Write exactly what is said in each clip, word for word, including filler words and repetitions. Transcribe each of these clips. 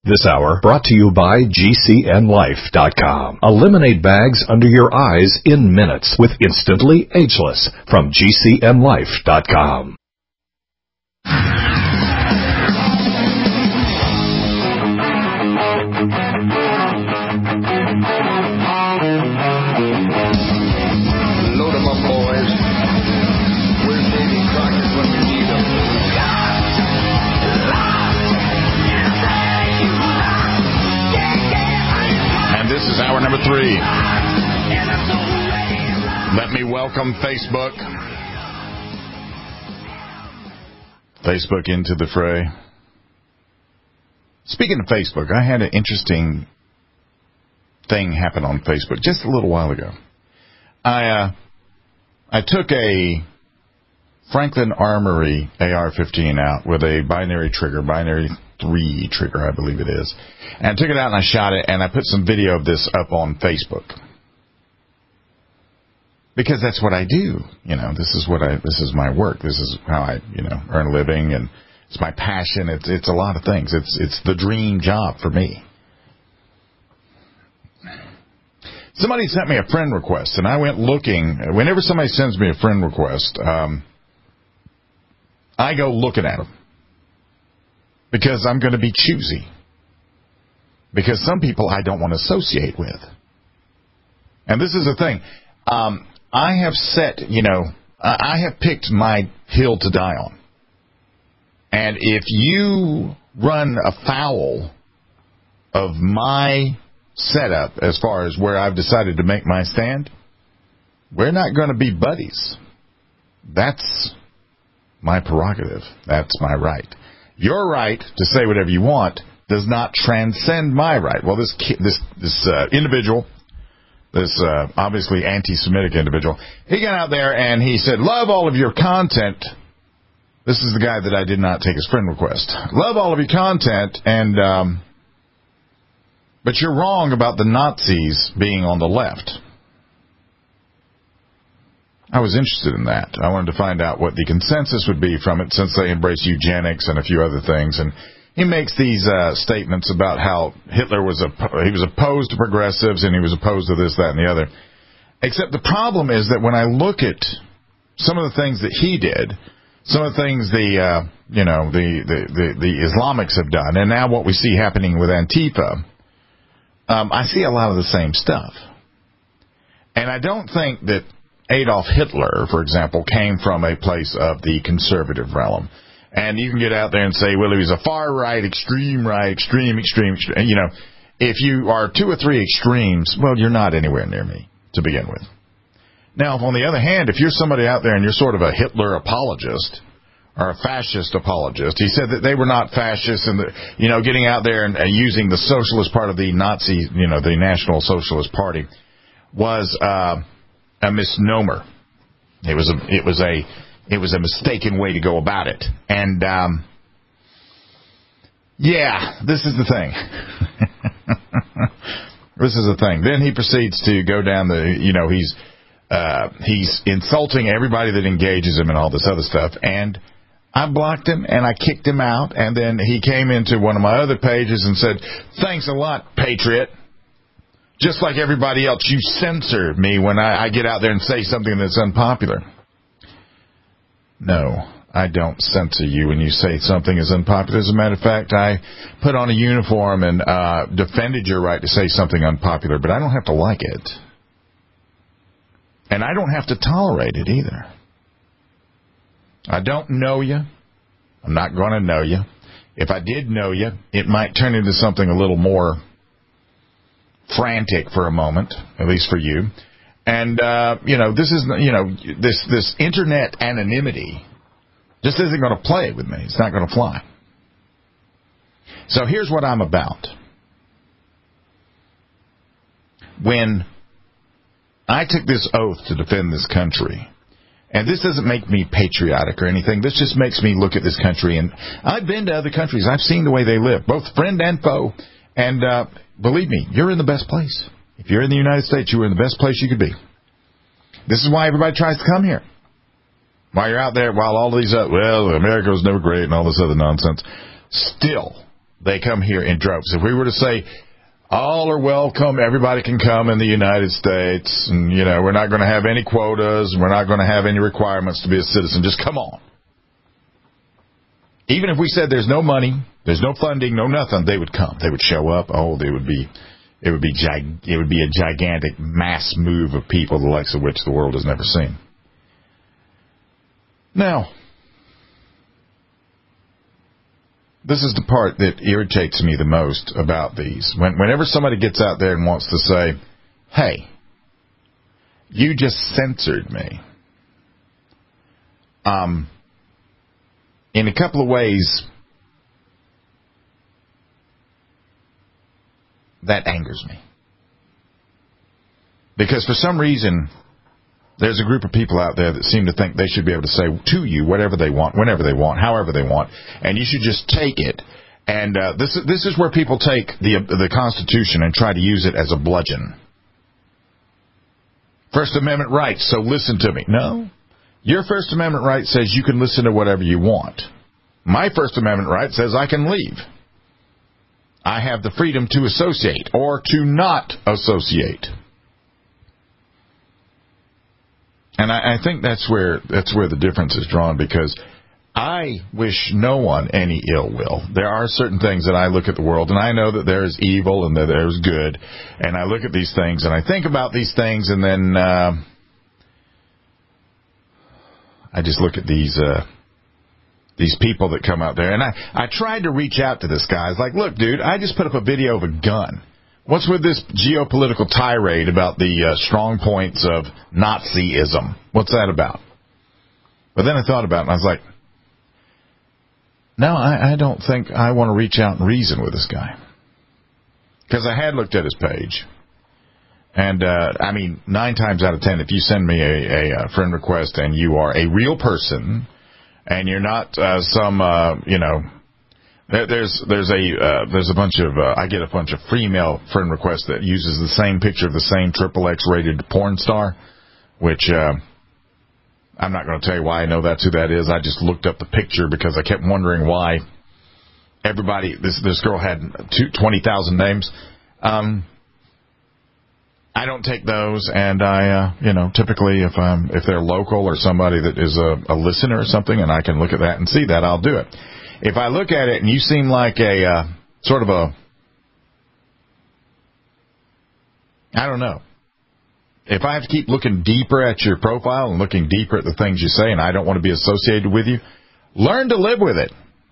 This hour brought to you by G C N Life dot com. Eliminate bags under your eyes in minutes with Instantly Ageless from G C N Life dot com. Load 'em up, boys. Where's Davy Crockett when you need him? And this is hour number three. Let me welcome Facebook. Facebook into the fray. Speaking of Facebook, I had an interesting thing happen on Facebook just a little while ago. I uh, I took a Franklin Armory A R fifteen out with a binary trigger, binary three trigger, I believe it is. And I took it out and I shot it, and I put some video of this up on Facebook. Because that's what I do. You know, this is what I, this is my work. This is how I, you know, earn a living, and it's my passion. It's, it's a lot of things. It's, it's the dream job for me. Somebody sent me a friend request, and I went looking. Whenever somebody sends me a friend request, um, I go looking at them. Because I'm going to be choosy. Because some people I don't want to associate with. And this is the thing. Um, I have set, you know, I have picked my hill to die on. And if you run afoul of my setup as far as where I've decided to make my stand, we're not going to be buddies. That's my prerogative. That's my right. Your right to say whatever you want does not transcend my right. Well, this this this uh, individual, this uh, obviously anti-Semitic individual, he got out there and he said, love all of your content. This is the guy that I did not take his friend request. Love all of your content, and um, but you're wrong about the Nazis being on the left. I was interested in that. I wanted to find out what the consensus would be from it, since they embrace eugenics and a few other things. And he makes these uh, statements about how Hitler was a, he was opposed to progressives and he was opposed to this, that, and the other. Except the problem is that when I look at some of the things that he did, some of the things the uh, you know the, the, the, the Islamics have done, and now what we see happening with Antifa, um, I see a lot of the same stuff. And I don't think that Adolf Hitler, for example, came from a place of the conservative realm. And you can get out there and say, well, he was a far right, extreme right, extreme, extreme, extreme. You know, if you are two or three extremes, well, you're not anywhere near me to begin with. Now, on the other hand, if you're somebody out there and you're sort of a Hitler apologist or a fascist apologist, he said that they were not fascists, and, the, you know, getting out there and uh, using the socialist part of the Nazi, you know, the National Socialist Party was uh, a misnomer. It was a, it was a, it was a mistaken way to go about it. And, um, yeah, this is the thing. This is the thing. Then he proceeds to go down the, you know, he's, uh, he's insulting everybody that engages him and all this other stuff. And I blocked him and I kicked him out. And then he came into one of my other pages and said, thanks a lot, Patriot. Just like everybody else, you censor me when I, I get out there and say something that's unpopular. No, I don't censor you when you say something is unpopular. As a matter of fact, I put on a uniform and uh, defended your right to say something unpopular, but I don't have to like it. And I don't have to tolerate it either. I don't know you. I'm not going to know you. If I did know you, it might turn into something a little more frantic for a moment, at least for you. And, uh, you know, this is, you know, this, this internet anonymity just isn't going to play with me. It's not going to fly. So here's what I'm about. When I took this oath to defend this country, and this doesn't make me patriotic or anything, this just makes me look at this country, and I've been to other countries. I've seen the way they live, both friend and foe, and uh, believe me, you're in the best place. If you're in the United States, you are in the best place you could be. This is why everybody tries to come here. While you're out there, while all these, uh, well, America was never great and all this other nonsense, still, they come here in droves. If we were to say, all are welcome, everybody can come in the United States, and, you know, we're not going to have any quotas, we're not going to have any requirements to be a citizen, just come on. Even if we said there's no money, there's no funding, no nothing, they would come. They would show up. Oh, they would be, it would be, gig, it would be a gigantic mass move of people, the likes of which the world has never seen. Now, this is the part that irritates me the most about these. When, whenever somebody gets out there and wants to say, hey, you just censored me. Um, in a couple of ways, that angers me. Because for some reason, there's a group of people out there that seem to think they should be able to say to you whatever they want, whenever they want, however they want, and you should just take it. And uh, this is this is where people take the the Constitution and try to use it as a bludgeon. First Amendment rights, so listen to me. No. Your First Amendment right says you can listen to whatever you want. My First Amendment right says I can leave. I have the freedom to associate or to not associate. And I, I think that's where that's where the difference is drawn, because I wish no one any ill will. There are certain things that I look at the world, and I know that there is evil and that there is good, and I look at these things, and I think about these things, and then uh, I just look at these uh, these people that come out there. And I, I tried to reach out to this guy. I was like, look, dude, I just put up a video of a gun. What's with this geopolitical tirade about the uh, strong points of Nazism? What's that about? But then I thought about it, and I was like, no, I, I don't think I want to reach out and reason with this guy. Because I had looked at his page. And, uh, I mean, nine times out of ten, if you send me a, a, a friend request and you are a real person and you're not uh, some, uh, you know... There's there's a uh, there's a bunch of uh, I get a bunch of female friend requests that uses the same picture of the same triple X rated porn star, which uh, I'm not going to tell you why I know that's who that is. I just looked up the picture because I kept wondering why everybody this this girl had twenty thousand names. Um, I don't take those, and I uh, you know typically if I'm if they're local or somebody that is a, a listener or something, and I can look at that and see that, I'll do it. If I look at it and you seem like a uh, sort of a, I don't know. If I have to keep looking deeper at your profile and looking deeper at the things you say and I don't want to be associated with you, learn to live with it.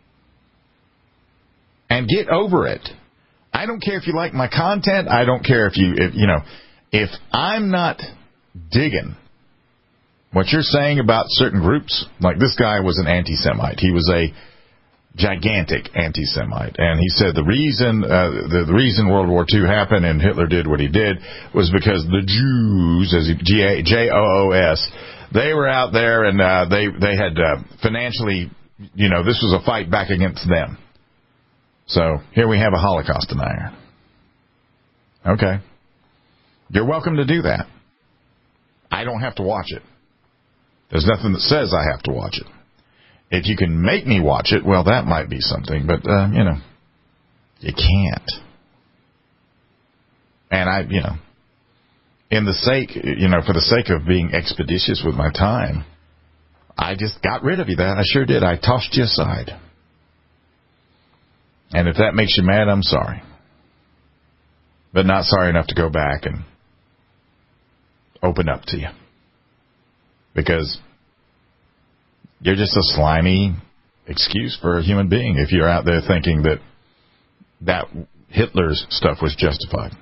And get over it. I don't care if you like my content. I don't care if you, if, you know, if I'm not digging what you're saying about certain groups, like this guy was an anti-Semite. He was a gigantic anti-Semite, and he said the reason uh, the, the reason World War Two happened and Hitler did what he did was because the Jews, as he, J O O S, they were out there and uh, they they had uh, financially, you know, this was a fight back against them. So here we have a Holocaust denier. Okay, you're welcome to do that. I don't have to watch it. There's nothing that says I have to watch it. If you can make me watch it, well, that might be something. But, uh, you know, you can't. And I, you know, in the sake, you know, for the sake of being expeditious with my time, I just got rid of you. That I sure did. I tossed you aside. And if that makes you mad, I'm sorry. But not sorry enough to go back and open up to you. Because you're just a slimy excuse for a human being if you're out there thinking that that Hitler's stuff was justified.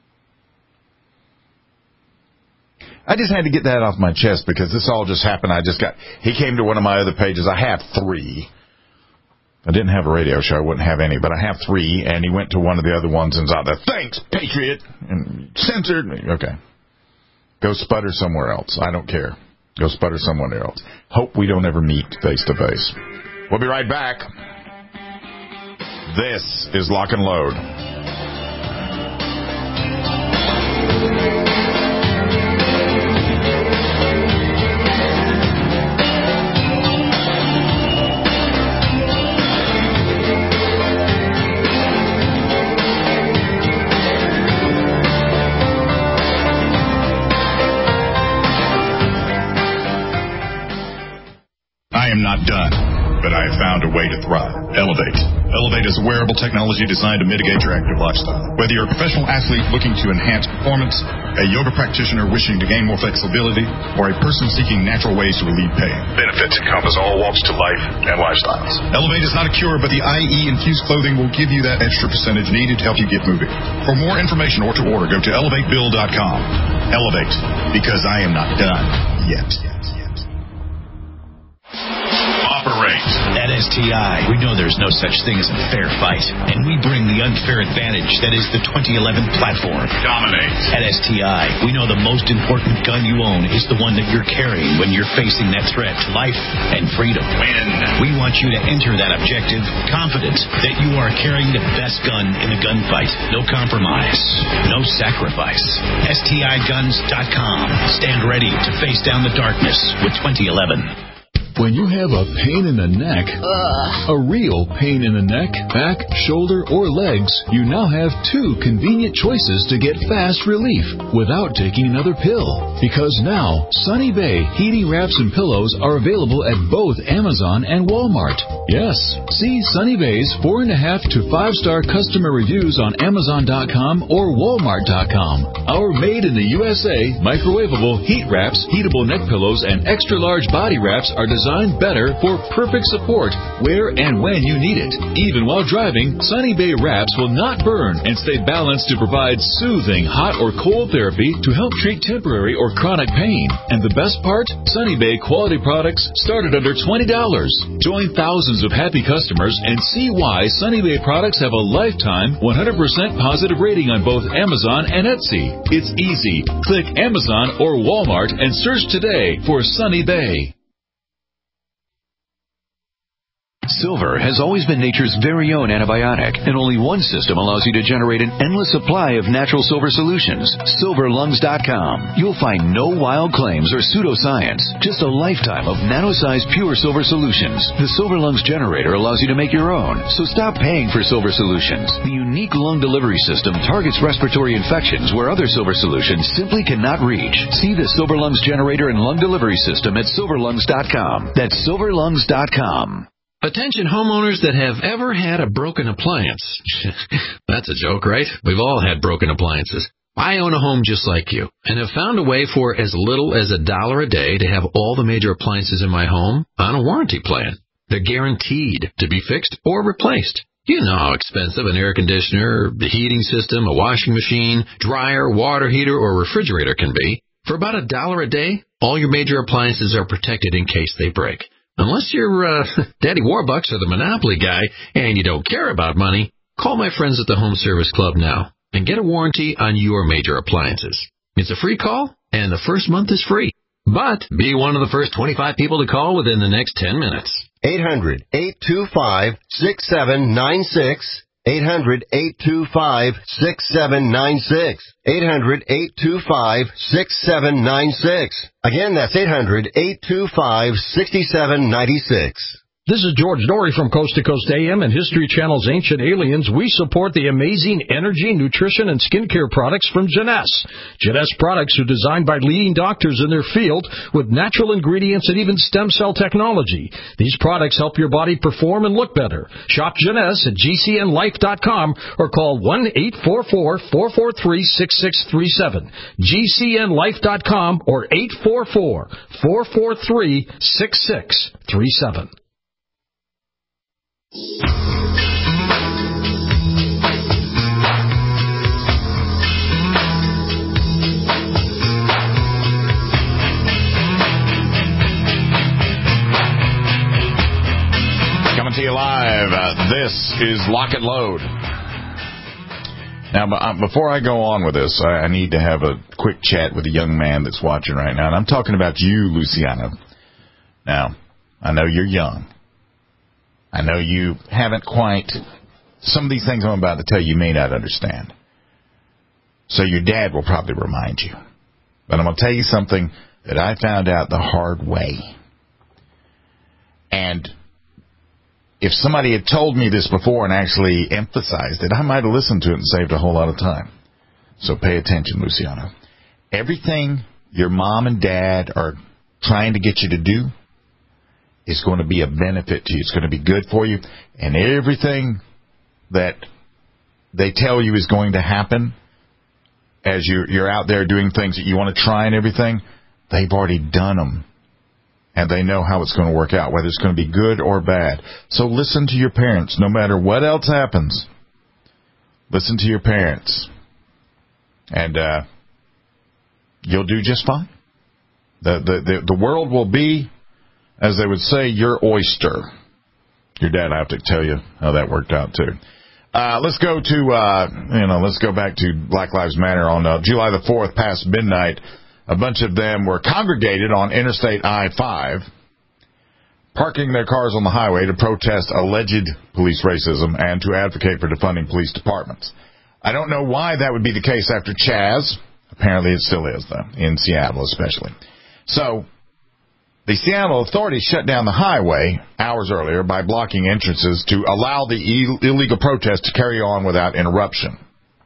I just had to get that off my chest because this all just happened. I just got, he came to one of my other pages. I have three. I didn't have a radio show. I wouldn't have any, but I have three. And he went to one of the other ones and was out there, thanks, Patriot, and censored me. Okay. Go sputter somewhere else. I don't care. Go sputter somewhere else. Hope we don't ever meet face to face. We'll be right back. This is Lock and Load. not done, but I have found a way to thrive. Elevate. Elevate is a wearable technology designed to mitigate your active lifestyle. Whether you're a professional athlete looking to enhance performance, a yoga practitioner wishing to gain more flexibility, or a person seeking natural ways to relieve pain, benefits encompass all walks to life and lifestyles. Elevate is not a cure, but the I E-infused clothing will give you that extra percentage needed to help you get moving. For more information or to order, go to elevate bill dot com. Elevate, because I am not done yet. Operate. At S T I, we know there's no such thing as a fair fight, and we bring the unfair advantage that is the twenty eleven platform. Dominate. At S T I, we know the most important gun you own is the one that you're carrying when you're facing that threat to life and freedom. Win. We want you to enter that objective confident that you are carrying the best gun in the gunfight. No compromise. No sacrifice. S T I guns dot com. Stand ready to face down the darkness with twenty eleven. When you have a pain in the neck, Ugh. a real pain in the neck, back, shoulder, or legs, you now have two convenient choices to get fast relief without taking another pill. Because now, Sunny Bay heating wraps and pillows are available at both Amazon and Walmart. Yes, see Sunny Bay's four and a half to five star customer reviews on Amazon dot com or Walmart dot com. Our made in the U S A microwavable heat wraps, heatable neck pillows, and extra large body wraps are designed Designed better for perfect support where and when you need it. Even while driving, Sunny Bay wraps will not burn and stay balanced to provide soothing hot or cold therapy to help treat temporary or chronic pain. And the best part? Sunny Bay quality products start at under twenty dollars. Join thousands of happy customers and see why Sunny Bay products have a lifetime one hundred percent positive rating on both Amazon and Etsy. It's easy. Click Amazon or Walmart and search today for Sunny Bay. Silver has always been nature's very own antibiotic, and only one system allows you to generate an endless supply of natural silver solutions. silver lungs dot com. You'll find no wild claims or pseudoscience, just a lifetime of nano-sized pure silver solutions. The Silver Lungs generator allows you to make your own, so stop paying for silver solutions. The unique lung delivery system targets respiratory infections where other silver solutions simply cannot reach. See the Silver Lungs generator and lung delivery system at silver lungs dot com. That's silver lungs dot com. Attention homeowners that have ever had a broken appliance. That's a joke, right? We've all had broken appliances. I own a home just like you and have found a way for as little as a dollar a day to have all the major appliances in my home on a warranty plan. They're guaranteed to be fixed or replaced. You know how expensive an air conditioner, the heating system, a washing machine, dryer, water heater, or refrigerator can be. For about a dollar a day, all your major appliances are protected in case they break. Unless you're uh, Daddy Warbucks or the Monopoly guy and you don't care about money, call my friends at the Home Service Club now and get a warranty on your major appliances. It's a free call, and the first month is free. But be one of the first twenty-five people to call within the next ten minutes. eight hundred, eight two five, six seven nine six. eight hundred, eight two five, six seven nine six. eight hundred, eight two five, six seven nine six. Again, that's eight hundred, eight two five, six seven nine six. This is George Norrie from Coast to Coast A M and History Channel's Ancient Aliens. We support the amazing energy, nutrition, and skincare products from Jeunesse. Jeunesse products are designed by leading doctors in their field with natural ingredients and even stem cell technology. These products help your body perform and look better. Shop Jeunesse at G C N life dot com or call one eight four four, four four three, six six three seven. G C N life dot com or eight four four, four four three, six six three seven. Coming to you live, uh, this is Lock and Load. Now, before I go on with this, I need to have a quick chat with a young man that's watching right now, and I'm talking about you, Luciano. Now, I know you're young. I know you haven't quite, some of these things I'm about to tell you, you may not understand. So your dad will probably remind you. But I'm going to tell you something that I found out the hard way. And if somebody had told me this before and actually emphasized it, I might have listened to it and saved a whole lot of time. So pay attention, Luciano. Everything your mom and dad are trying to get you to do, is going to be a benefit to you. It's going to be good for you. And everything that they tell you is going to happen as you're, you're out there doing things that you want to try and everything, they've already done them. And they know how it's going to work out, whether it's going to be good or bad. So listen to your parents. No matter what else happens, listen to your parents. And uh, you'll do just fine. The, the, the, the world will be, as they would say, your oyster. Your dad, I have to tell you how that worked out, too. Uh, let's go to, uh, you know, let's go back to Black Lives Matter on uh, July the fourth, past midnight. A bunch of them were congregated on Interstate I five, parking their cars on the highway to protest alleged police racism and to advocate for defunding police departments. I don't know why that would be the case after Chaz. Apparently it still is, though, in Seattle especially. So, the Seattle authorities shut down the highway hours earlier by blocking entrances to allow the Ill- illegal protest to carry on without interruption.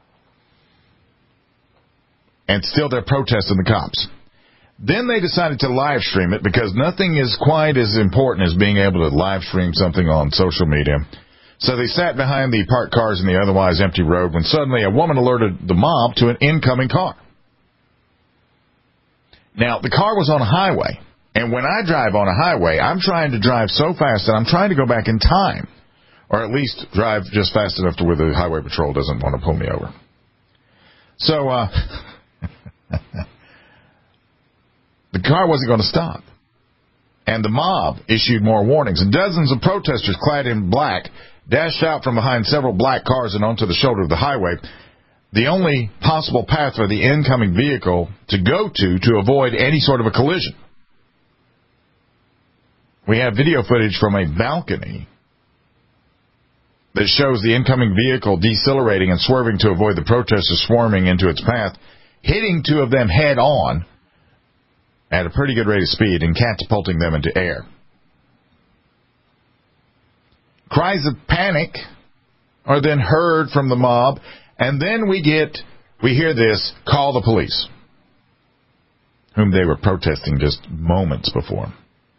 And still they're protesting the cops. Then they decided to live stream it because nothing is quite as important as being able to live stream something on social media. So they sat behind the parked cars in the otherwise empty road when suddenly a woman alerted the mob to an incoming car. Now, the car was on a highway. And when I drive on a highway, I'm trying to drive so fast that I'm trying to go back in time. Or at least drive just fast enough to where the highway patrol doesn't want to pull me over. So, uh... the car wasn't going to stop. And the mob issued more warnings. And dozens of protesters clad in black dashed out from behind several black cars and onto the shoulder of the highway, the only possible path for the incoming vehicle to go to to avoid any sort of a collision. We have video footage from a balcony that shows the incoming vehicle decelerating and swerving to avoid the protesters swarming into its path, hitting two of them head on at a pretty good rate of speed and catapulting them into air. Cries of panic are then heard from the mob, and then we get, we hear this, call the police, whom they were protesting just moments before.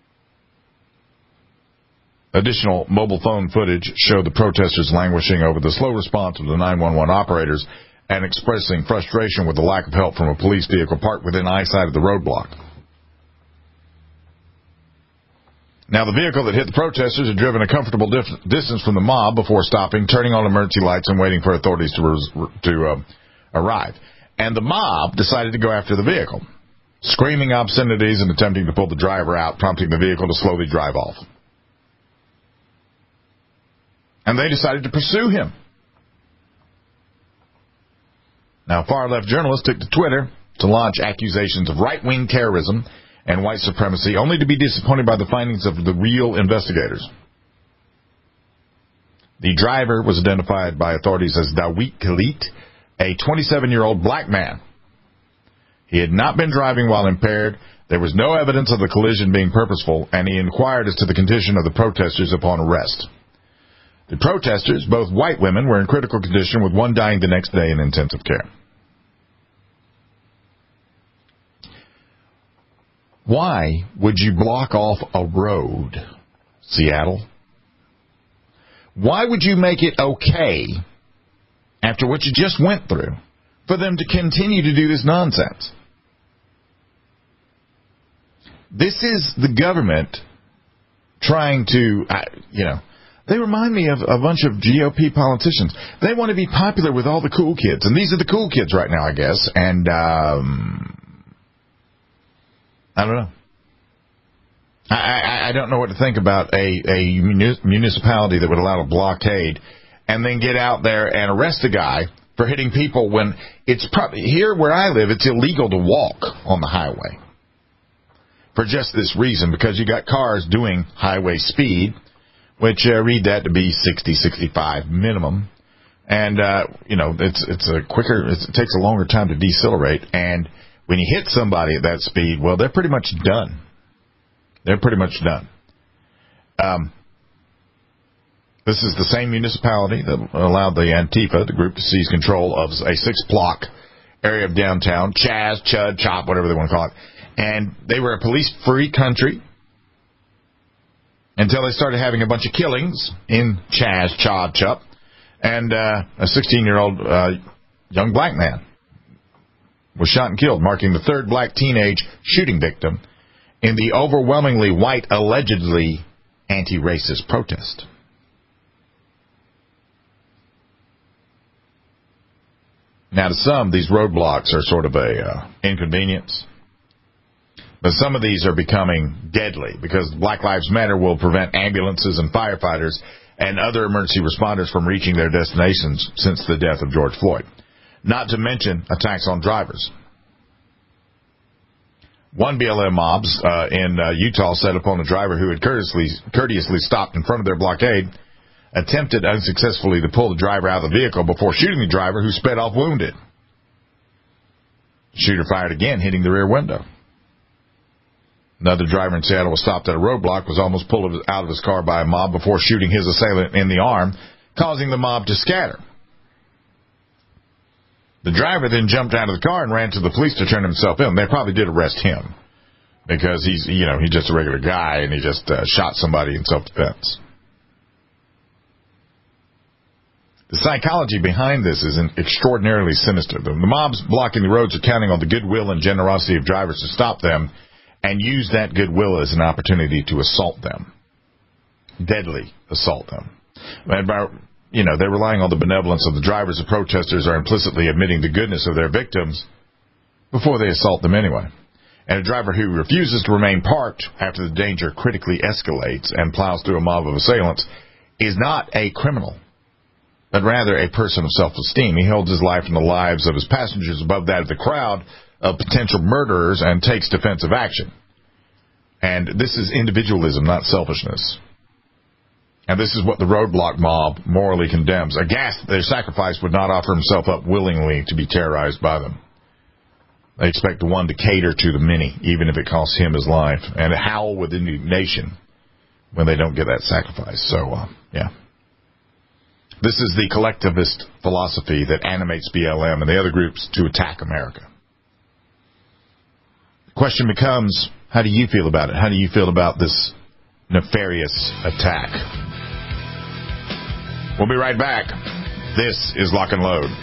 Additional mobile phone footage showed the protesters languishing over the slow response of the nine one one operators and expressing frustration with the lack of help from a police vehicle parked within eyesight of the roadblock. Now, the vehicle that hit the protesters had driven a comfortable dif- distance from the mob before stopping, turning on emergency lights, and waiting for authorities to, res- to uh, arrive. And the mob decided to go after the vehicle, screaming obscenities and attempting to pull the driver out, prompting the vehicle to slowly drive off. And they decided to pursue him. Now, far-left journalists took to Twitter to launch accusations of right-wing terrorism and white supremacy, only to be disappointed by the findings of the real investigators. The driver was identified by authorities as Dawit Khalid, a twenty-seven-year-old black man. He had not been driving while impaired. There was no evidence of the collision being purposeful, and he inquired as to the condition of the protesters upon arrest. The protesters, both white women, were in critical condition, with one dying the next day in intensive care. Why would you block off a road, Seattle? Why would you make it okay, after what you just went through, for them to continue to do this nonsense? This is the government trying to, you know, they remind me of a bunch of G O P politicians. They want to be popular with all the cool kids, and these are the cool kids right now, I guess, and, um... I don't know. I, I, I don't know what to think about a, a municipality that would allow a blockade and then get out there and arrest a guy for hitting people when it's probably, here where I live, it's illegal to walk on the highway for just this reason, because you got cars doing highway speed, which uh, read that to be sixty, sixty-five minimum. And, uh, you know, it's it's a quicker, it's, it takes a longer time to decelerate, and when you hit somebody at that speed, well, they're pretty much done. They're pretty much done. Um, this is the same municipality that allowed the Antifa, the group, to seize control of a six-block area of downtown, Chaz, Chud, Chop, whatever they want to call it. And they were a police-free country. until they started having a bunch of killings in Chaz Chod Chup, and uh, a sixteen-year-old uh, young black man was shot and killed, marking the third black teenage shooting victim in the overwhelmingly white, allegedly anti-racist protest. Now, to some, these roadblocks are sort of a uh, inconvenience. But some of these are becoming deadly because Black Lives Matter will prevent ambulances and firefighters and other emergency responders from reaching their destinations since the death of George Floyd. Not to mention attacks on drivers. One B L M mob uh, in uh, Utah set upon a driver who had courteously, courteously stopped in front of their blockade, attempted unsuccessfully to pull the driver out of the vehicle before shooting the driver, who sped off wounded. The shooter fired again, hitting the rear window. Another driver in Seattle was stopped at a roadblock, was almost pulled out of his car by a mob before shooting his assailant in the arm, causing the mob to scatter. The driver then jumped out of the car and ran to the police to turn himself in. They probably did arrest him because he's, you know, he's just a regular guy and he just uh, shot somebody in self-defense. The psychology behind this is extraordinarily sinister. The mobs blocking the roads are counting on the goodwill and generosity of drivers to stop them and use that goodwill as an opportunity to assault them. Deadly assault them. And by, you know, they're relying on the benevolence of the drivers. The protesters are implicitly admitting the goodness of their victims before they assault them anyway. And a driver who refuses to remain parked after the danger critically escalates and plows through a mob of assailants is not a criminal, but rather a person of self-esteem. He holds his life and the lives of his passengers above that of the crowd of potential murderers and takes defensive action. And this is individualism, not selfishness. And this is what the roadblock mob morally condemns. Aghast that their sacrifice would not offer himself up willingly to be terrorized by them. They expect the one to cater to the many, even if it costs him his life, and howl with indignation when they don't get that sacrifice. So, uh, yeah. This is the collectivist philosophy that animates B L M and the other groups to attack America. The question becomes, how do you feel about it? How do you feel about this nefarious attack? We'll be right back. This is Lock and Load.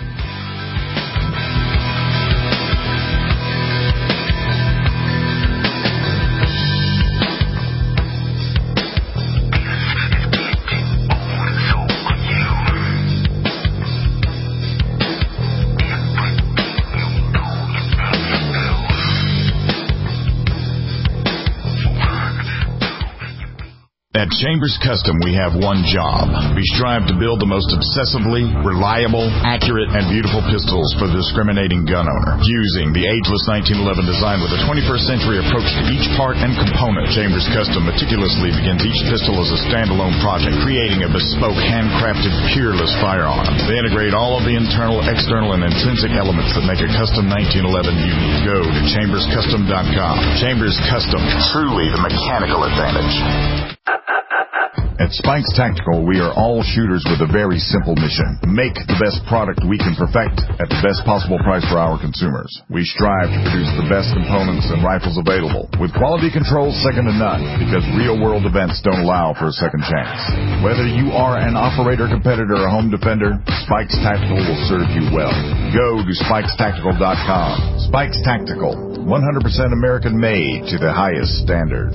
At Chambers Custom, we have one job. We strive to build the most obsessively reliable, accurate, and beautiful pistols for the discriminating gun owner. Fusing the ageless nineteen eleven design with a twenty-first century approach to each part and component, Chambers Custom meticulously begins each pistol as a standalone project, creating a bespoke, handcrafted, peerless firearm. They integrate all of the internal, external, and intrinsic elements that make a custom nineteen eleven unique. Go to chambers custom dot com. Chambers Custom, truly the mechanical advantage. At Spikes Tactical, we are all shooters with a very simple mission. Make the best product we can perfect at the best possible price for our consumers. We strive to produce the best components and rifles available, with quality controls second to none, because real-world events don't allow for a second chance. Whether you are an operator, competitor, or home defender, Spikes Tactical will serve you well. Go to spikes tactical dot com. Spikes Tactical, one hundred percent American-made to the highest standard.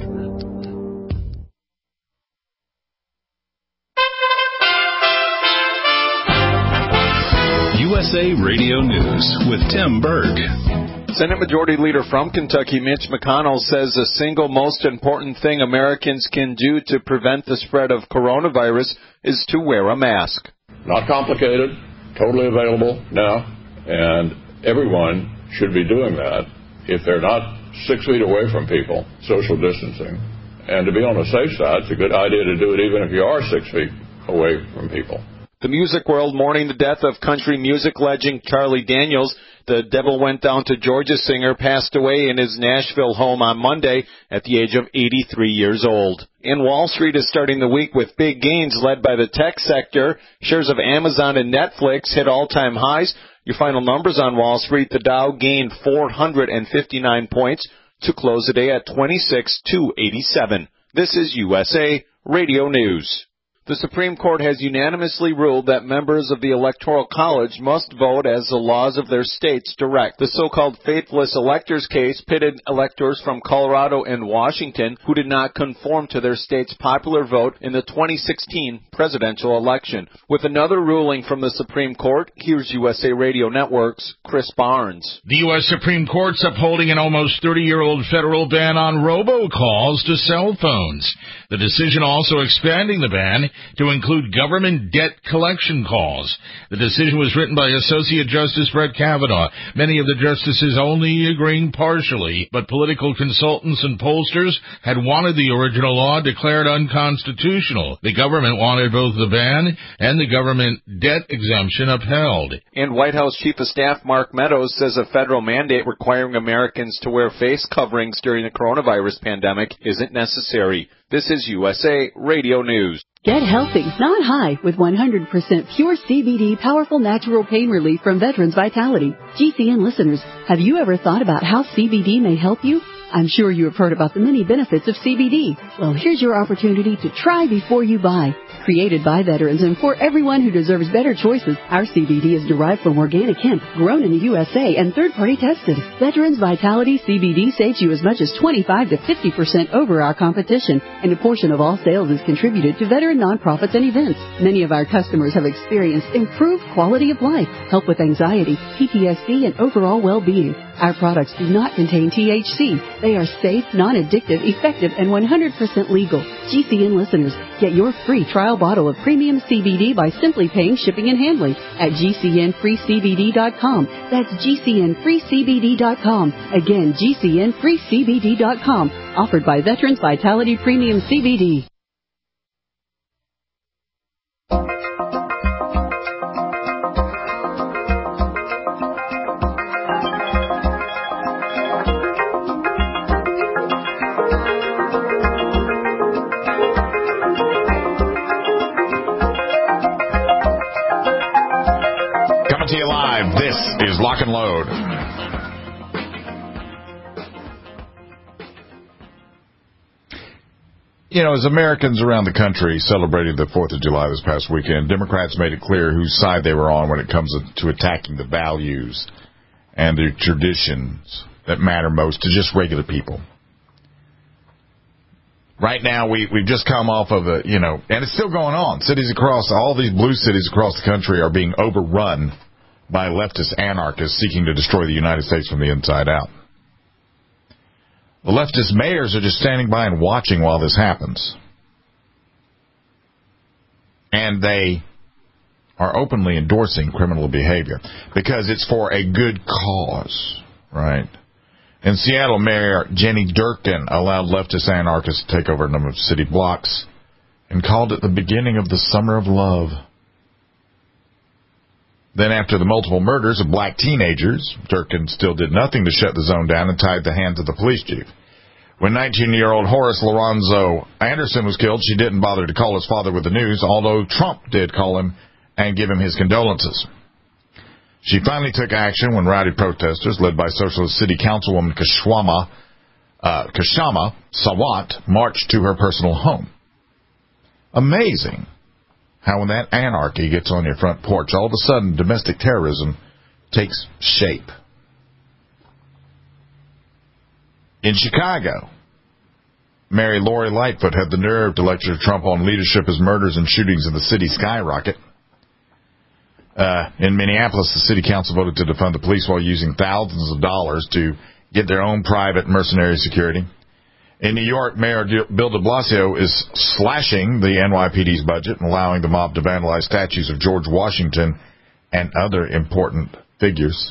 U S A Radio News with Tim Berg. Senate Majority Leader from Kentucky, Mitch McConnell, says the single most important thing Americans can do to prevent the spread of coronavirus is to wear a mask. Not complicated, totally available now, and everyone should be doing that if they're not six feet away from people, social distancing. And to be on the safe side, it's a good idea to do it even if you are six feet away from people. The music world mourning the death of country music legend Charlie Daniels. The Devil Went Down to Georgia singer passed away in his Nashville home on Monday at the age of eighty-three years old. And Wall Street is starting the week with big gains led by the tech sector. Shares of Amazon and Netflix hit all-time highs. Your final numbers on Wall Street, the Dow gained four hundred fifty-nine points to close the day at twenty-six thousand two hundred eighty-seven. This is U S A Radio News. The Supreme Court has unanimously ruled that members of the Electoral College must vote as the laws of their states direct. The so-called faithless electors case pitted electors from Colorado and Washington who did not conform to their state's popular vote in the twenty sixteen presidential election. With another ruling from the Supreme Court, here's U S A Radio Network's Chris Barnes. The U S Supreme Court's upholding an almost thirty-year-old federal ban on robocalls to cell phones. The decision also expanding the ban to include government debt collection calls. The decision was written by Associate Justice Brett Kavanaugh, many of the justices only agreeing partially, but political consultants and pollsters had wanted the original law declared unconstitutional. The government wanted both the ban and the government debt exemption upheld. And White House Chief of Staff Mark Meadows says a federal mandate requiring Americans to wear face coverings during the coronavirus pandemic isn't necessary. This is U S A Radio News. Get healthy, not high, with one hundred percent pure C B D powerful natural pain relief from Veterans Vitality. G C N listeners, have you ever thought about how C B D may help you? I'm sure you have heard about the many benefits of C B D. Well, here's your opportunity to try before you buy. Created by veterans and for everyone who deserves better choices, our C B D is derived from organic hemp, grown in the U S A and third-party tested. Veterans Vitality C B D saves you as much as twenty-five to fifty percent over our competition, and a portion of all sales is contributed to veteran nonprofits and events. Many of our customers have experienced improved quality of life, help with anxiety, P T S D, and overall well-being. Our products do not contain T H C. They are safe, non-addictive, effective, and one hundred percent legal. G C N listeners, get your free trial bottle of premium C B D by simply paying shipping and handling at G C N free C B D dot com. That's G C N free C B D dot com. Again, G C N free C B D dot com. Offered by Veterans Vitality Premium C B D. To you live, this is Lock and Load. You know, as Americans around the country celebrated the fourth of July this past weekend, Democrats made it clear whose side they were on when it comes to attacking the values and the traditions that matter most to just regular people. Right now, we, we've just come off of a, you know, and it's still going on. Cities across, all these blue cities across the country are being overrun by leftist anarchists seeking to destroy the United States from the inside out. The leftist mayors are just standing by and watching while this happens. And they are openly endorsing criminal behavior because it's for a good cause, right? In Seattle, Mayor Jenny Durkin allowed leftist anarchists to take over a number of city blocks and called it the beginning of the summer of love. Then after the multiple murders of black teenagers, Durkin still did nothing to shut the zone down and tied the hands of the police chief. When nineteen-year-old Horace Lorenzo Anderson was killed, she didn't bother to call his father with the news, although Trump did call him and give him his condolences. She finally took action when rowdy protesters, led by Socialist City Councilwoman Kashama, uh, Kashama Sawant, marched to her personal home. Amazing how when that anarchy gets on your front porch, all of a sudden domestic terrorism takes shape. In Chicago, Mary Lori Lightfoot had the nerve to lecture Trump on leadership as murders and shootings in the city skyrocket. Uh, in Minneapolis, the city council voted to defund the police while using thousands of dollars to get their own private mercenary security. In New York, Mayor Bill de Blasio is slashing the N Y P D's budget and allowing the mob to vandalize statues of George Washington and other important figures.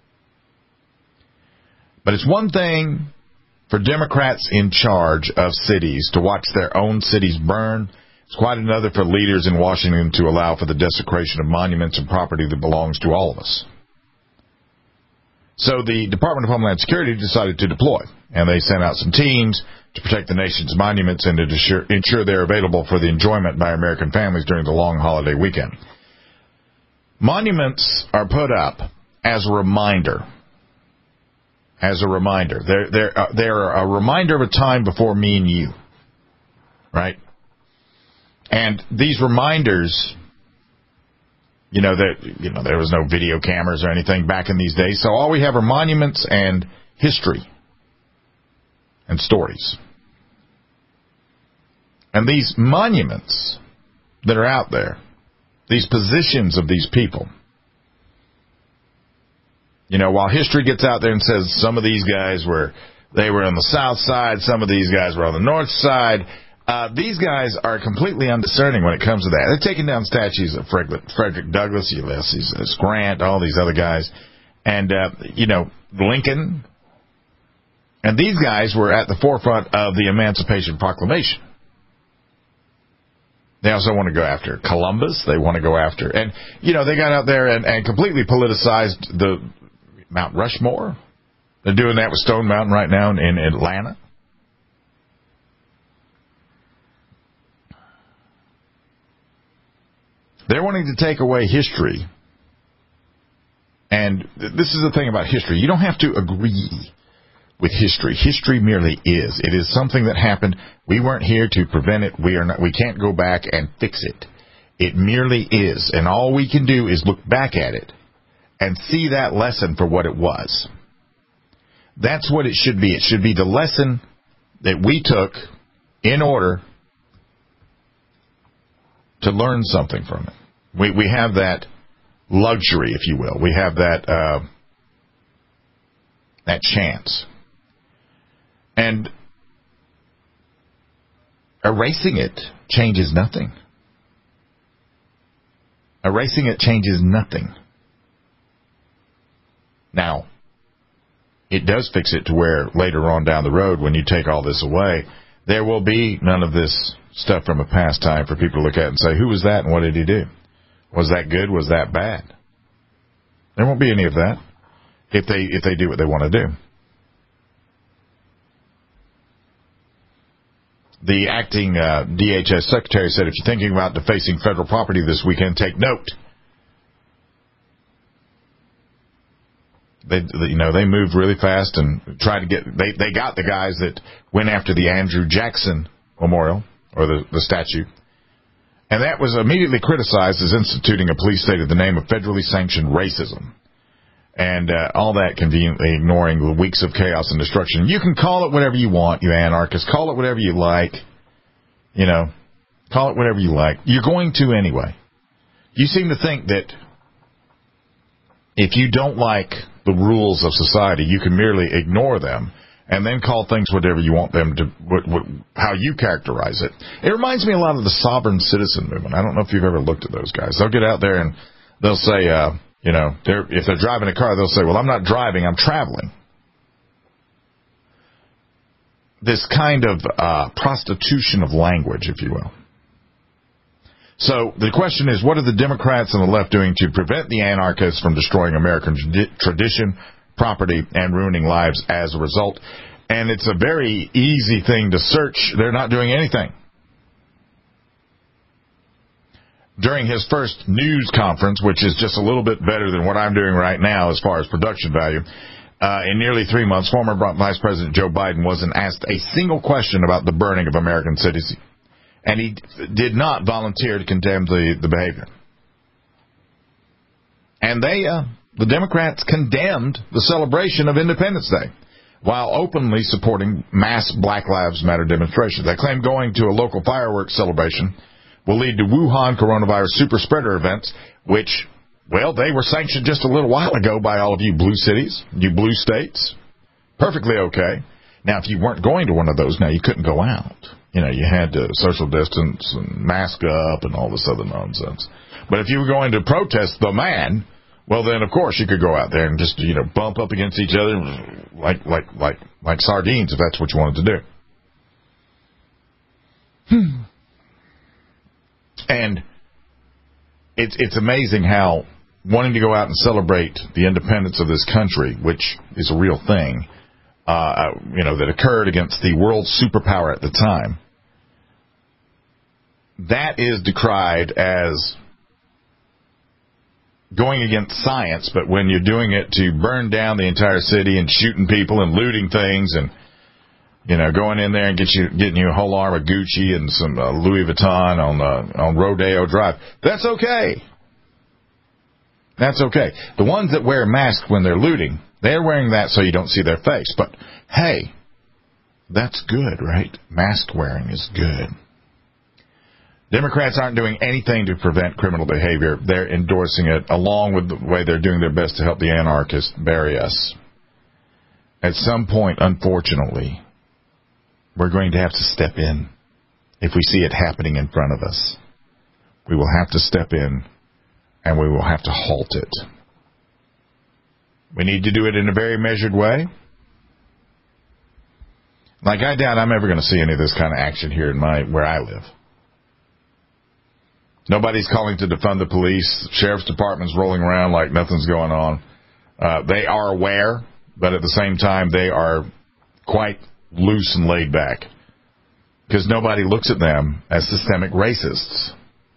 But it's one thing for Democrats in charge of cities to watch their own cities burn. It's quite another for leaders in Washington to allow for the desecration of monuments and property that belongs to all of us. So the Department of Homeland Security decided to deploy, and they sent out some teams to protect the nation's monuments and to ensure they're available for the enjoyment by American families during the long holiday weekend. Monuments are put up as a reminder. As a reminder. They're, they're, uh, they're a reminder of a time before me and you. right? And these reminders, you know, that you know there was no video cameras or anything back in these days, so all we have are monuments and history and stories. And these monuments that are out there, these positions of these people, you know, while history gets out there and says some of these guys were, they were on the south side, some of these guys were on the north side, uh, these guys are completely undiscerning when it comes to that. They're taking down statues of Frederick Douglass, Ulysses S. Grant, all these other guys, and, uh, you know, Lincoln. And these guys were at the forefront of the Emancipation Proclamation. They also want to go after Columbus. They want to go after, and, you know, they got out there and, and completely politicized the Mount Rushmore. They're doing that with Stone Mountain right now in, in Atlanta. They're wanting to take away history. And this is the thing about history. You don't have to agree with history. History merely is. It is something that happened. We weren't here to prevent it. We are not. We can't go back and fix it. It merely is. And all we can do is look back at it and see that lesson for what it was. That's what it should be. It should be the lesson that we took in order to learn something from it. We we have that luxury, if you will. We have that uh, that chance. And erasing it changes nothing. Erasing it changes nothing. Now, it does fix it to where later on down the road, when you take all this away, there will be none of this stuff from a past time for people to look at and say, who was that and what did he do? Was that good? Was that bad? There won't be any of that if they if they do what they want to do. The acting uh, D H S secretary said, if you're thinking about defacing federal property this weekend, take note. They, you know, they moved really fast and tried to get. They they got the guys that went after the Andrew Jackson Memorial or the the statue, and that was immediately criticized as instituting a police state in the name of federally sanctioned racism, and uh, all that conveniently ignoring the weeks of chaos and destruction. You can call it whatever you want, you anarchists. Call it whatever you like. You know, call it whatever you like. You're going to anyway. You seem to think that if you don't like the rules of society, you can merely ignore them and then call things whatever you want them to, what, what, how you characterize it. It reminds me a lot of the sovereign citizen movement. I don't know if you've ever looked at those guys. They'll get out there and they'll say, uh, you know, they're, if they're driving a car, they'll say, well, I'm not driving, I'm traveling. This kind of uh, prostitution of language, if you will. So the question is, what are the Democrats and the left doing to prevent the anarchists from destroying American tradition, property, and ruining lives as a result? And it's a very easy thing to search. They're not doing anything. During his first news conference, which is just a little bit better than what I'm doing right now as far as production value, uh, in nearly three months, former Vice President Joe Biden wasn't asked a single question about the burning of American cities. And he did not volunteer to condemn the, the behavior. And they, uh, the Democrats condemned the celebration of Independence Day while openly supporting mass Black Lives Matter demonstrations. They claim going to a local fireworks celebration will lead to Wuhan coronavirus super spreader events, which, well, they were sanctioned just a little while ago by all of you blue cities, you blue states. Perfectly okay. Now, if you weren't going to one of those, now you couldn't go out. You know, you had to social distance and mask up and all this other nonsense. But if you were going to protest the man, well, then, of course, you could go out there and just, you know, bump up against each other like like like like sardines if that's what you wanted to do. Hmm. And it's it's amazing how wanting to go out and celebrate the independence of this country, which is a real thing, uh, you know, that occurred against the world superpower at the time, that is decried as going against science. But when you're doing it to burn down the entire city and shooting people and looting things and, You know, going in there and get you, getting you a whole arm of Gucci and some uh, Louis Vuitton on uh, on Rodeo Drive. That's okay. That's okay. The ones that wear masks when they're looting, they're wearing that so you don't see their face. But, hey, that's good, right? Mask wearing is good. Democrats aren't doing anything to prevent criminal behavior. They're endorsing it, along with the way they're doing their best to help the anarchists bury us. At some point, unfortunately, we're going to have to step in. If we see it happening in front of us, we will have to step in, and we will have to halt it. We need to do it in a very measured way. Like, I doubt I'm ever going to see any of this kind of action here in my where I live. Nobody's calling to defund the police. Sheriff's department's rolling around like nothing's going on. Uh, they are aware, but at the same time, they are quite loose and laid back because nobody looks at them as systemic racists.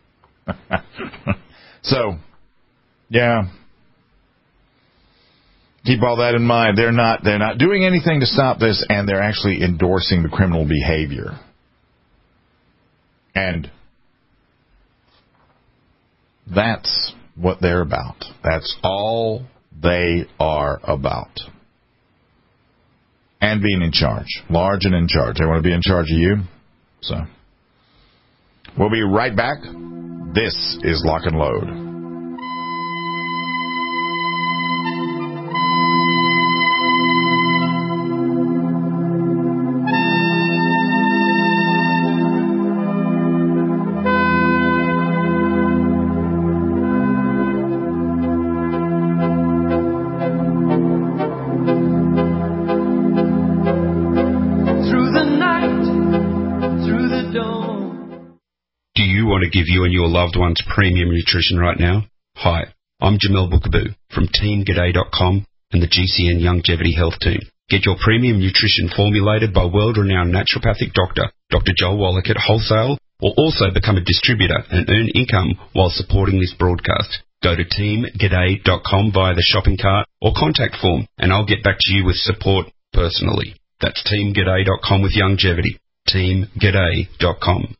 So, yeah, keep all that in mind. They're not they're not doing anything to stop this, and they're actually endorsing the criminal behavior. And that's what they're about. That's all they are about. And being in charge. Large and in charge. They want to be in charge of you. So, we'll be right back. This is Lock and Load. Give you and your loved ones premium nutrition right now? Hi, I'm Jamel Bookaboo from Team G'day dot com and the G C N Longevity Health Team. Get your premium nutrition formulated by world-renowned naturopathic doctor, Doctor Joel Wallach at wholesale, or also become a distributor and earn income while supporting this broadcast. Go to Team G'day dot com via the shopping cart or contact form, and I'll get back to you with support personally. That's Team G'day dot com with longevity. Team G'day dot com.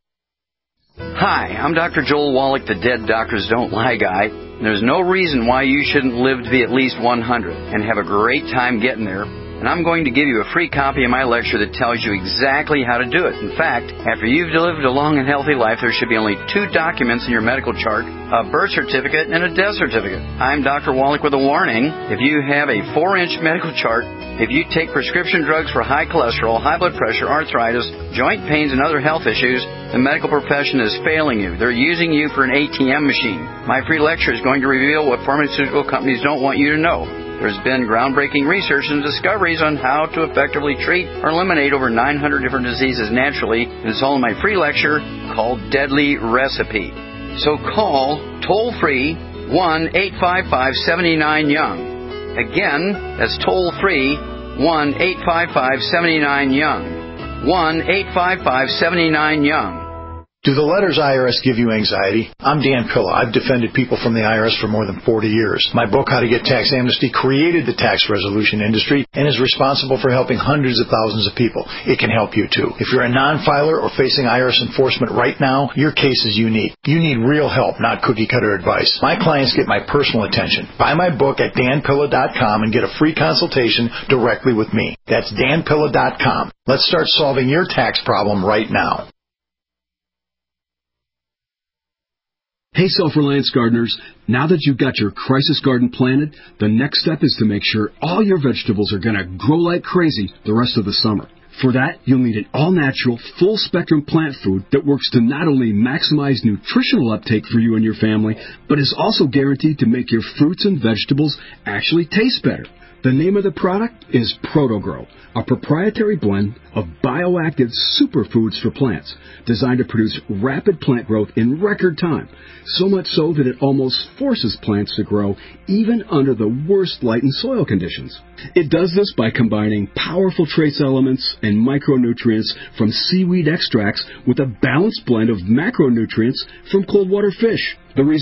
Hi, I'm Doctor Joel Wallach, the Dead Doctors Don't Lie guy. There's no reason why you shouldn't live to be at least one hundred and have a great time getting there. And I'm going to give you a free copy of my lecture that tells you exactly how to do it. In fact, after you've lived a long and healthy life, there should be only two documents in your medical chart, a birth certificate and a death certificate. I'm Doctor Wallach with a warning. If you have a four-inch medical chart, if you take prescription drugs for high cholesterol, high blood pressure, arthritis, joint pains, and other health issues, the medical profession is failing you. They're using you for an A T M machine. My free lecture is going to reveal what pharmaceutical companies don't want you to know. There's been groundbreaking research and discoveries on how to effectively treat or eliminate over nine hundred different diseases naturally, and it's all in my free lecture called Deadly Recipe. So call toll-free one eight five five, seven nine, young. Again, that's toll-free one eight five five, seven nine, young. one eight five five, seven nine, young. Do the letters I R S give you anxiety? I'm Dan Pilla. I've defended people from the I R S for more than forty years. My book, How to Get Tax Amnesty, created the tax resolution industry and is responsible for helping hundreds of thousands of people. It can help you, too. If you're a non-filer or facing I R S enforcement right now, your case is unique. You need real help, not cookie-cutter advice. My clients get my personal attention. Buy my book at dan pilla dot com and get a free consultation directly with me. That's dan pilla dot com. Let's start solving your tax problem right now. Hey, self-reliance gardeners, now that you've got your crisis garden planted, the next step is to make sure all your vegetables are going to grow like crazy the rest of the summer. For that, you'll need an all-natural, full-spectrum plant food that works to not only maximize nutritional uptake for you and your family, but is also guaranteed to make your fruits and vegetables actually taste better. The name of the product is ProtoGrow, a proprietary blend of bioactive superfoods for plants designed to produce rapid plant growth in record time, so much so that it almost forces plants to grow even under the worst light and soil conditions. It does this by combining powerful trace elements and micronutrients from seaweed extracts with a balanced blend of macronutrients from cold water fish. The result?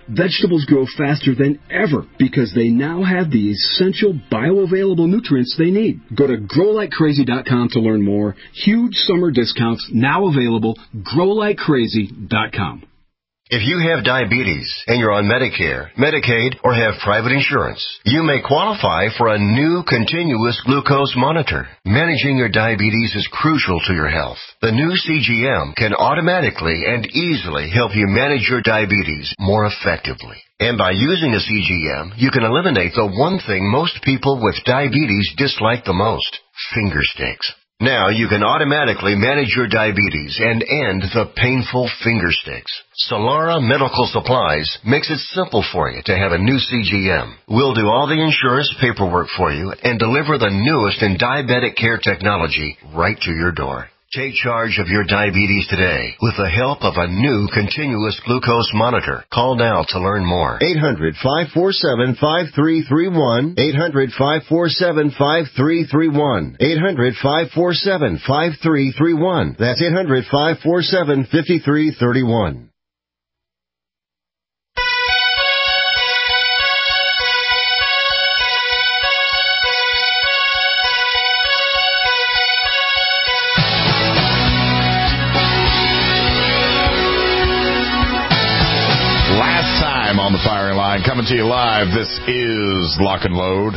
Vegetables grow faster than ever because they now have the essential bioavailable nutrients they need. Go to grow like crazy dot com to learn more. Huge summer discounts now available. grow like crazy dot com. If you have diabetes and you're on Medicare, Medicaid, or have private insurance, you may qualify for a new continuous glucose monitor. Managing your diabetes is crucial to your health. The new C G M can automatically and easily help you manage your diabetes more effectively. And by using a C G M, you can eliminate the one thing most people with diabetes dislike the most, finger sticks. Now you can automatically manage your diabetes and end the painful finger sticks. Solara Medical Supplies makes it simple for you to have a new C G M. We'll do all the insurance paperwork for you and deliver the newest in diabetic care technology right to your door. Take charge of your diabetes today with the help of a new continuous glucose monitor. Call now to learn more. eight hundred, five four seven, five three three one. eight hundred, five four seven, five three three one. eight hundred, five four seven, five three three one. That's eight hundred, five four seven, five three three one. On the firing line, coming to you live. This is Lock and Load.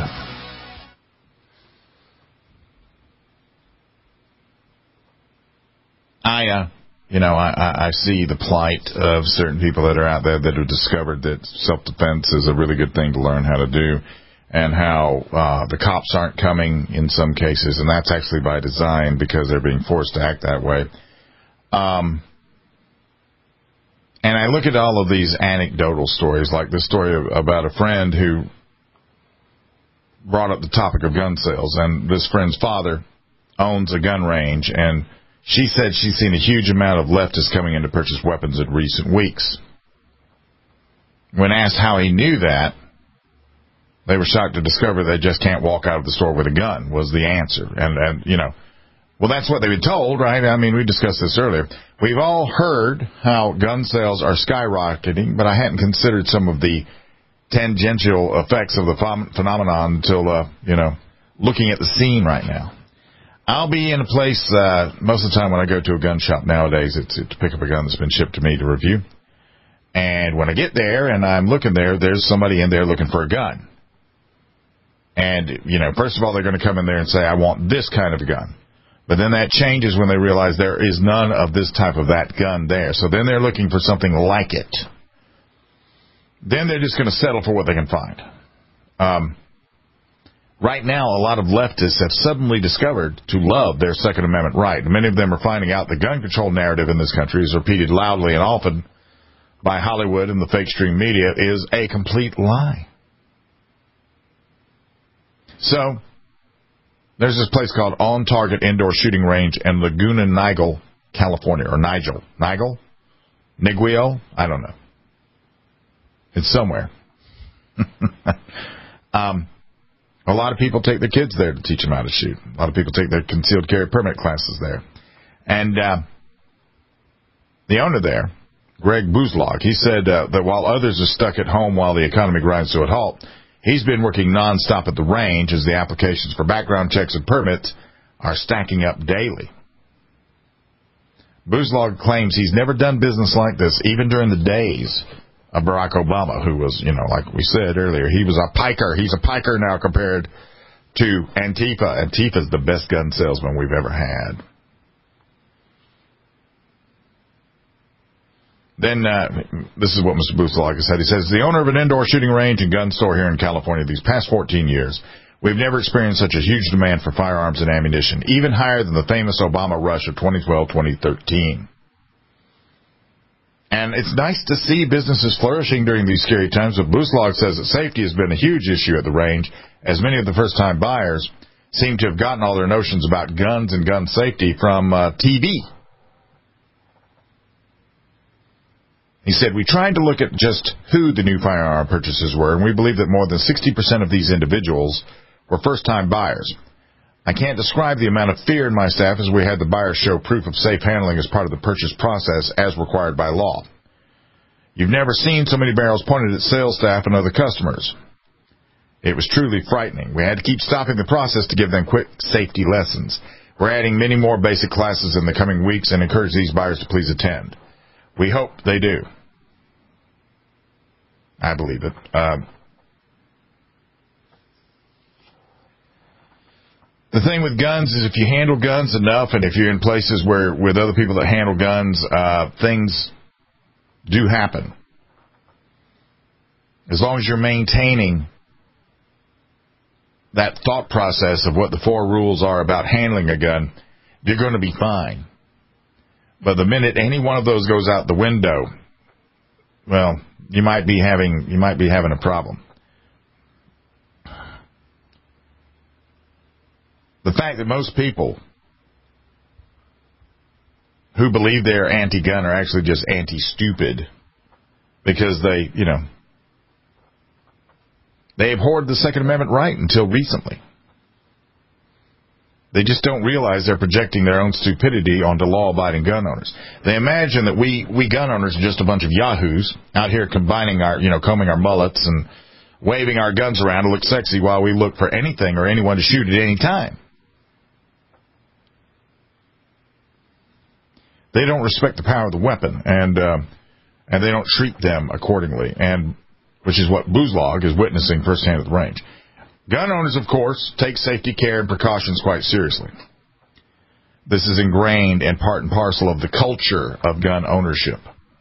I, uh, you know, I, I see the plight of certain people that are out there that have discovered that self-defense is a really good thing to learn how to do, and how uh, the cops aren't coming in some cases, and that's actually by design because they're being forced to act that way. Um. And I look at all of these anecdotal stories, like this story about a friend who brought up the topic of gun sales, and this friend's father owns a gun range, and she said she's seen a huge amount of leftists coming in to purchase weapons in recent weeks. When asked how he knew that, they were shocked to discover they just can't walk out of the store with a gun, was the answer. And, and you know, well, that's what they've been told, right? I mean, we discussed this earlier. We've all heard how gun sales are skyrocketing, but I hadn't considered some of the tangential effects of the ph- phenomenon until, uh, you know, looking at the scene right now. I'll be in a place, uh, most of the time when I go to a gun shop nowadays, it's, it's to pick up a gun that's been shipped to me to review. And when I get there and I'm looking there, there's somebody in there looking for a gun. And, you know, first of all, they're going to come in there and say, I want this kind of a gun. But then that changes when they realize there is none of this type of that gun there. So then they're looking for something like it. Then they're just going to settle for what they can find. Um, right now, a lot of leftists have suddenly discovered to love their Second Amendment right. Many of them are finding out the gun control narrative in this country is repeated loudly and often by Hollywood and the fake stream media is a complete lie. So there's this place called On Target Indoor Shooting Range in Laguna Niguel, California, or Nigel. Nigel? Niguel? I don't know. It's somewhere. um, a lot of people take their kids there to teach them how to shoot. A lot of people take their concealed carry permit classes there. And uh, the owner there, Greg Buzlog, he said uh, that while others are stuck at home while the economy grinds to a halt, he's been working nonstop at the range as the applications for background checks and permits are stacking up daily. Buzlog claims he's never done business like this, even during the days of Barack Obama, who was, you know, like we said earlier, he was a piker. He's a piker now compared to Antifa. Antifa's the best gun salesman we've ever had. Then, uh, this is what Mister Buzlog said. He says, the owner of an indoor shooting range and gun store here in California these past fourteen years, we've never experienced such a huge demand for firearms and ammunition, even higher than the famous Obama rush of twenty twelve to twenty thirteen. And it's nice to see businesses flourishing during these scary times, but Buzlog says that safety has been a huge issue at the range, as many of the first-time buyers seem to have gotten all their notions about guns and gun safety from uh, T V. He said, we tried to look at just who the new firearm purchases were, and we believe that more than sixty percent of these individuals were first-time buyers. I can't describe the amount of fear in my staff as we had the buyers show proof of safe handling as part of the purchase process as required by law. You've never seen so many barrels pointed at sales staff and other customers. It was truly frightening. We had to keep stopping the process to give them quick safety lessons. We're adding many more basic classes in the coming weeks and encourage these buyers to please attend. We hope they do. I believe it. Um, the thing with guns is if you handle guns enough, and if you're in places where with other people that handle guns, uh, things do happen. As long as you're maintaining that thought process of what the four rules are about handling a gun, you're going to be fine. But the minute any one of those goes out the window, well, you might be having you might be having a problem. The fact that most people who believe they're anti-gun are actually just anti-stupid because they, you know, they abhorred the Second Amendment right until recently. They just don't realize they're projecting their own stupidity onto law-abiding gun owners. They imagine that we, we gun owners are just a bunch of yahoos out here combining our, you know, combing our mullets and waving our guns around to look sexy while we look for anything or anyone to shoot at any time. They don't respect the power of the weapon, and uh, and they don't treat them accordingly, and which is what Boozlog is witnessing firsthand at the range. Gun owners, of course, take safety care and precautions quite seriously. This is ingrained and part and parcel of the culture of gun ownership.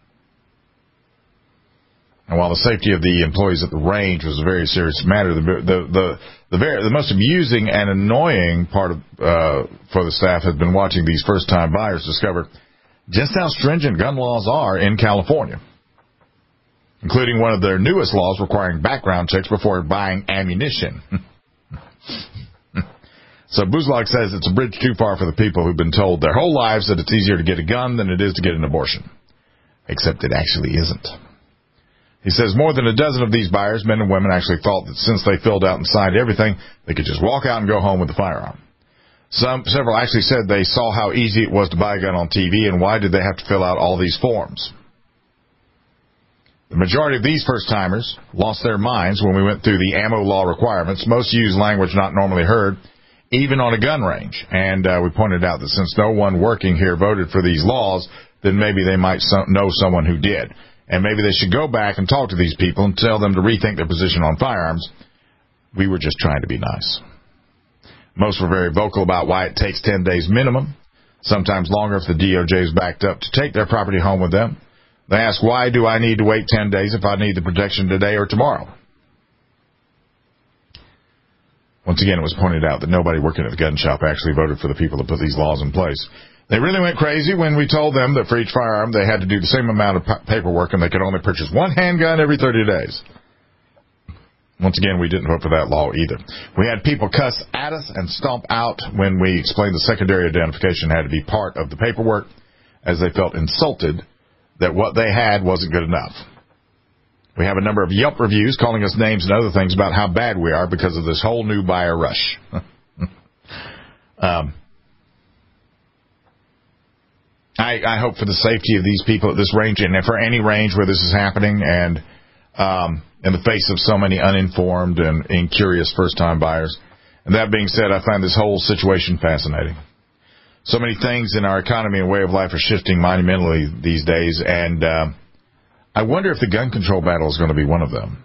And while the safety of the employees at the range was a very serious matter, the the the the, very, the most amusing and annoying part of uh, for the staff has been watching these first-time buyers discover just how stringent gun laws are in California, including one of their newest laws requiring background checks before buying ammunition. So Boozlog says it's a bridge too far for the people who've been told their whole lives that it's easier to get a gun than it is to get an abortion. Except it actually isn't. He says more than a dozen of these buyers, men and women, actually thought that since they filled out and signed everything, they could just walk out and go home with a firearm. Some, several actually said they saw how easy it was to buy a gun on T V, and why did they have to fill out all these forms? The majority of these first-timers lost their minds when we went through the ammo law requirements. Most use language not normally heard, even on a gun range. And uh, we pointed out that since no one working here voted for these laws, then maybe they might so- know someone who did. And maybe they should go back and talk to these people and tell them to rethink their position on firearms. We were just trying to be nice. Most were very vocal about why it takes ten days minimum, sometimes longer if the D O J is backed up, to take their property home with them. They ask, why do I need to wait ten days if I need the protection today or tomorrow? Once again, it was pointed out that nobody working at the gun shop actually voted for the people to put these laws in place. They really went crazy when we told them that for each firearm they had to do the same amount of paperwork and they could only purchase one handgun every thirty days. Once again, we didn't vote for that law either. We had people cuss at us and stomp out when we explained the secondary identification had to be part of the paperwork, as they felt insulted that what they had wasn't good enough. We have a number of Yelp reviews calling us names and other things about how bad we are because of this whole new buyer rush. um, I, I hope for the safety of these people at this range and for any range where this is happening, and um, in the face of so many uninformed and incurious first-time buyers. And that being said, I find this whole situation fascinating. So many things in our economy and way of life are shifting monumentally these days, and uh, I wonder if the gun control battle is going to be one of them.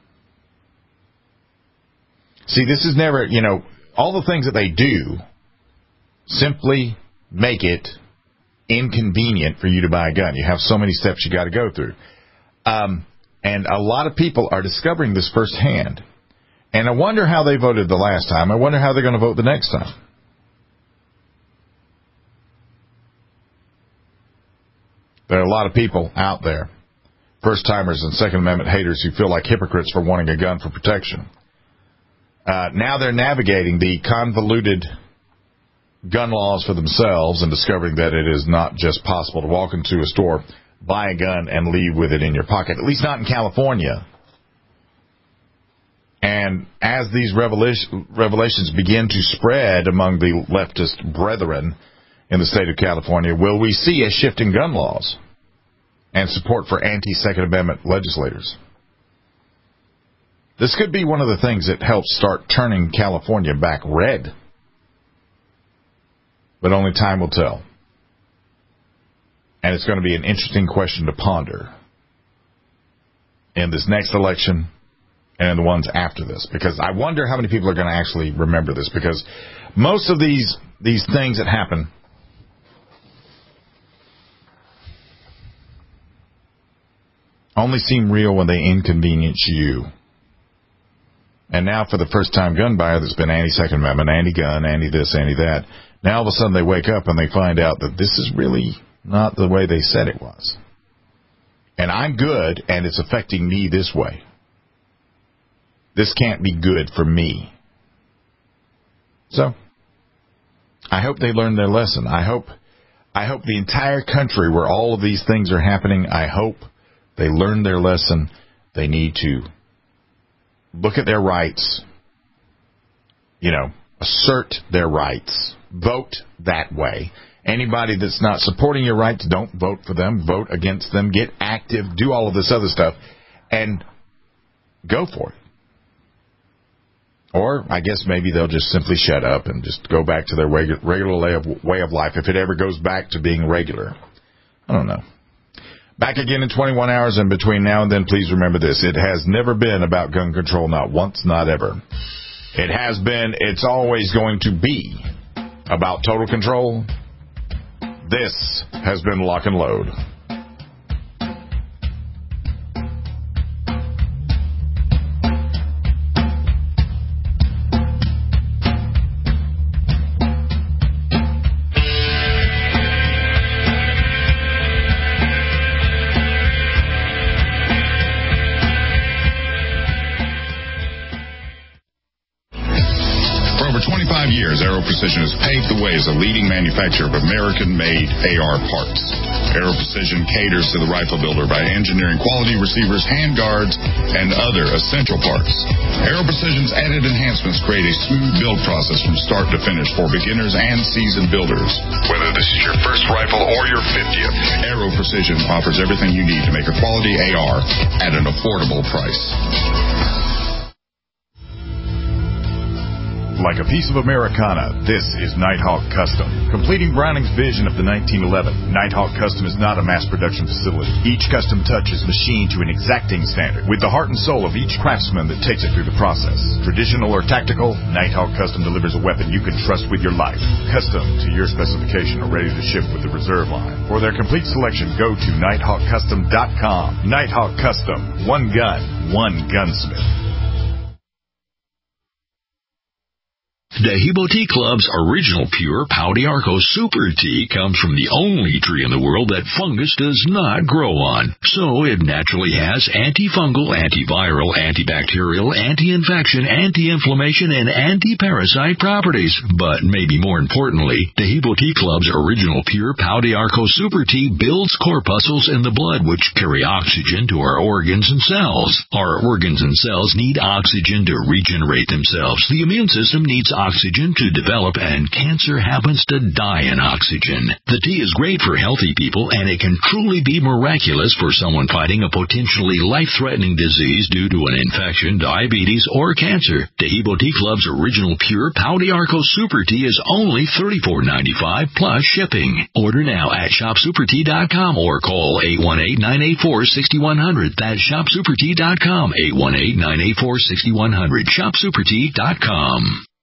See, this is never, you know, all the things that they do simply make it inconvenient for you to buy a gun. You have so many steps you got to go through. Um, and a lot of people are discovering this firsthand. And I wonder how they voted the last time. I wonder how they're going to vote the next time. There are a lot of people out there, first-timers and Second Amendment haters, who feel like hypocrites for wanting a gun for protection. Uh, now they're navigating the convoluted gun laws for themselves and discovering that it is not just possible to walk into a store, buy a gun, and leave with it in your pocket, at least not in California. And as these revelation, revelations begin to spread among the leftist brethren in the state of California, will we see a shift in gun laws? and support for anti-Second Amendment legislators. This could be one of the things that helps start turning California back red. But only time will tell. And it's going to be an interesting question to ponder in this next election and in the ones after this. Because I wonder how many people are going to actually remember this. Because most of these these things that happen only seem real when they inconvenience you. And now for the first time gun buyer that's been anti-Second Amendment, anti-gun, anti-this, anti-that, now all of a sudden they wake up and they find out that this is really not the way they said it was. And I'm good, and it's affecting me this way. This can't be good for me. So, I hope they learn their lesson. I hope, I hope the entire country where all of these things are happening, I hope they learn their lesson. They need to look at their rights, you know, assert their rights, vote that way. Anybody that's not supporting your rights, don't vote for them, vote against them, get active, do all of this other stuff, and go for it. Or I guess maybe they'll just simply shut up and just go back to their regular way of, way of life, if it ever goes back to being regular. I don't know. Back again in twenty-one hours, and between now and then, please remember this. It has never been about gun control, not once, not ever. It has been, it's always going to be about total control. This has been Lock and Load. Years, Aero Precision has paved the way as a leading manufacturer of American-made A R parts. Aero Precision caters to the rifle builder by engineering quality receivers, handguards, and other essential parts. Aero Precision's added enhancements create a smooth build process from start to finish for beginners and seasoned builders. Whether this is your first rifle or your fiftieth, Aero Precision offers everything you need to make a quality A R at an affordable price. Like a piece of Americana, this is Nighthawk Custom. Completing Browning's vision of the nineteen eleven, Nighthawk Custom is not a mass production facility. Each custom touch is machined to an exacting standard, with the heart and soul of each craftsman that takes it through the process. Traditional or tactical, Nighthawk Custom delivers a weapon you can trust with your life. Custom to your specification or ready to ship with the reserve line. For their complete selection, go to nighthawk custom dot com. Nighthawk Custom. One gun, one gunsmith. Dehibo Tea Club's original pure Pau d'Arco Super Tea comes from the only tree in the world that fungus does not grow on. So it naturally has antifungal, antiviral, antibacterial, anti-infection, anti-inflammation, and anti-parasite properties. But maybe more importantly, Dehibo Tea Club's original pure Pau d'Arco Super Tea builds corpuscles in the blood which carry oxygen to our organs and cells. Our organs and cells need oxygen to regenerate themselves. The immune system needs oxygen oxygen to develop, and cancer happens to die in oxygen. The tea is great for healthy people, and it can truly be miraculous for someone fighting a potentially life-threatening disease due to an infection, diabetes, or cancer. Dehibo Tea Club's original pure Pau d'Arco Super Tea is only thirty-four dollars and ninety-five cents plus shipping. Order now at shop super tea dot com or call eight one eight, nine eight four, six one zero zero. That's shop super tea dot com, eight one eight, nine eight four, six one zero zero. shop super tea dot com.